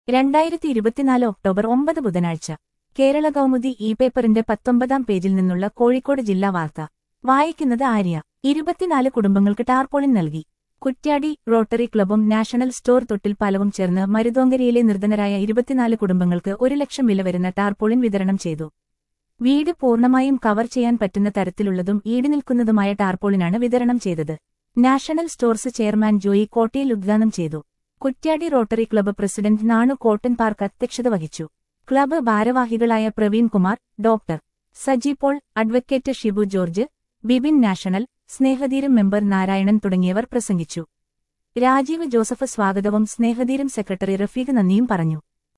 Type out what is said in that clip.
2024 October 9 ബുധനാഴ്ച Kerala Kaumudi E പേപ്പറിന്റെ 19-ാം പേജിൽ നിന്നുള്ള കോഴിക്കോട് ജില്ലാ വാർത്ത വായിക്കുന്നത് ആര്യ. 24 കുടുംബങ്ങൾക്ക് ടാർപോളിൻ നൽകി. കുറ്റ്യാടി റോട്ടറി ക്ലബും നാഷണൽ സ്റ്റോർ തൊട്ടിൽ പാലവും ചേർന്ന് മരുതോങ്കരയിലെ നിർധനരായ 24 കുടുംബങ്ങൾക്ക് 1 ലക്ഷം വില വരുന്ന ടാർപോളിൻ വിതരണം ചെയ്തു. വീട് പൂർണ്ണമായും കവർ ചെയ്യാൻ പറ്റുന്ന തരത്തിലുള്ളതും ഈടുനിൽക്കുന്നതുമായ ടാർപോളിനാണ് വിതരണം ചെയ്തത്. National stores chairman Joy Kottayil ഉദ്ഘാടനം ചെയ്തു. Kuttiyadi rotary club president Nanu cotton park അധ്യക്ഷത വഹിച്ചു. ക്ലബ്ബ് ഭാരവാഹികളായ Praveen Kumar, doctor Saji Paul, advocate Shibu George, Bibin national, Snehatheeram member Narayanan തുടങ്ങിയവർ പ്രസംഗിച്ചു. രാജീവ് ജോസഫ് സ്വാഗതവും സ്നേഹതീരം സെക്രട്ടറി റഫീഖ് നന്ദിയും പറഞ്ഞു.